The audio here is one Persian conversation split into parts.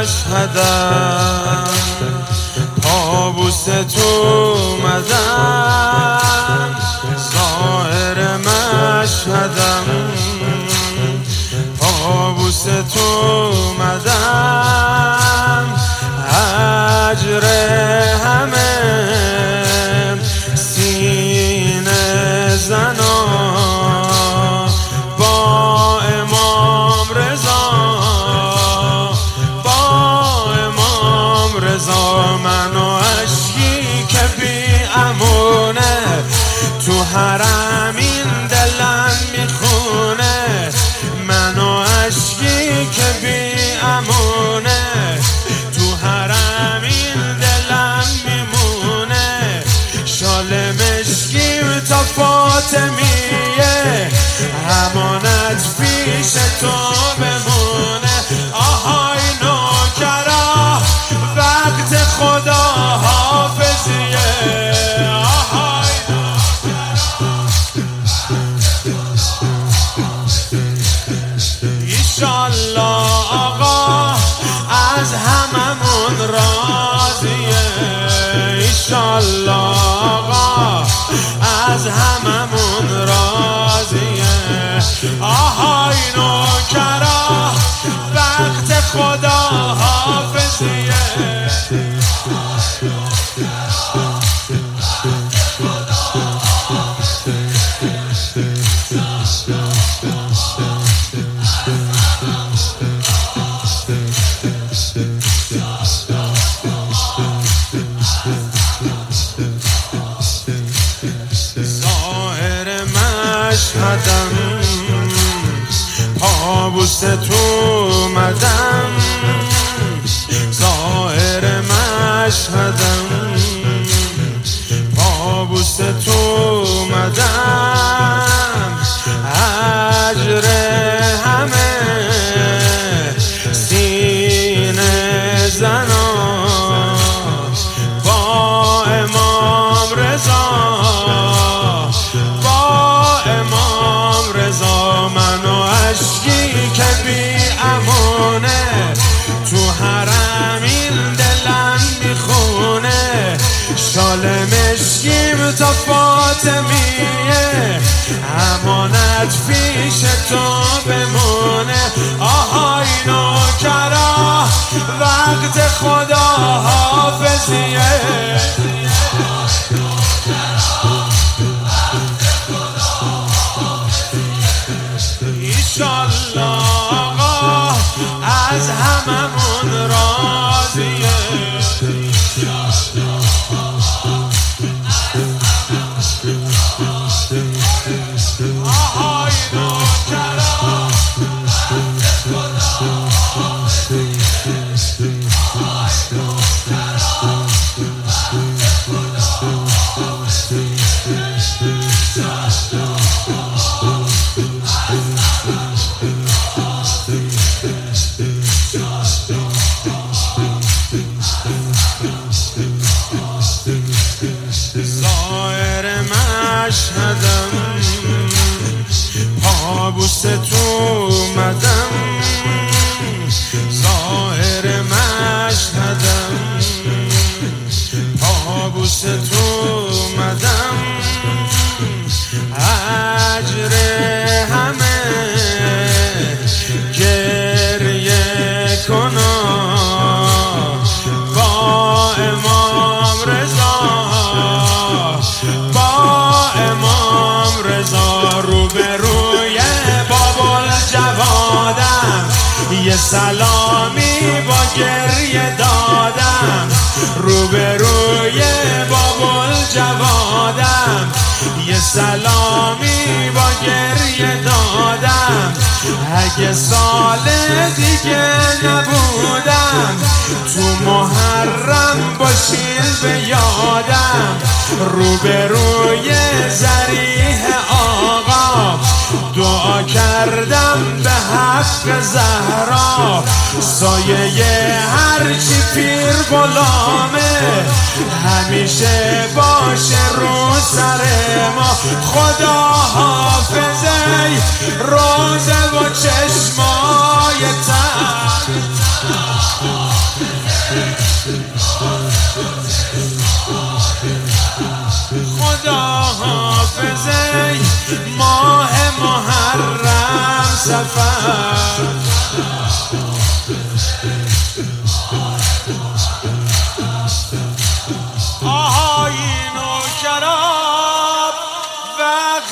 مشهدم پابوس تو اومدم ظاهر مشهدم پابوس تو اومدم اجر همه سینه زنا با امام رضا من و عشقی که بی امونه تو حرم این دلم میخونه من و عشقی که بی امونه تو حرم این دلم میمونه شال مشکیم تا فاطمیه امانت پیش تو بمونه آهای نوکرا وقت خدا حافظیه آهای ایشالله آقا از هممون راضیه ایشالله آقا از هممون راضیه آهای نوکرا وقت خدا حافظیه ظاهر مشهدم پابوس تو اومدم ظاهر مشهدم پابوس تو اومدم اجر همه سینه زنا با امام رضا من و عشقی که بی امونه تو حرم این دلم میخونه شال مشکیم تا فاطمیه امانت پیش تو بمونه آهای نوکرا وقت خدا حافظیه ایشالله آقا از هممون راضیه آهای نوکرا ظاهر مشهدم پابوس تو اومدم ظاهر مشهدم پابوس تو اومدم اجر همه گریه کنا با امام رضا روبروی بابل جوادم یه سلامی با گریه دادم روبروی بابل جوادم یه سلامی با گریه دادم اگه سال دیگه نبودم تو محرم باشین به یادم روبروی ضریح آقا دعا کردم به حق زهرا سایه هرچی پیر غلامه همیشه باشه رو سر ما خدا حافظه روزه و چشمای تر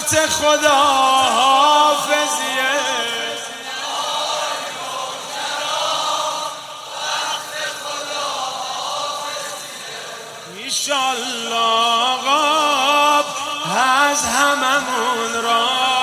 وقت خدا حافظیه. ایشالله آقا از هممون را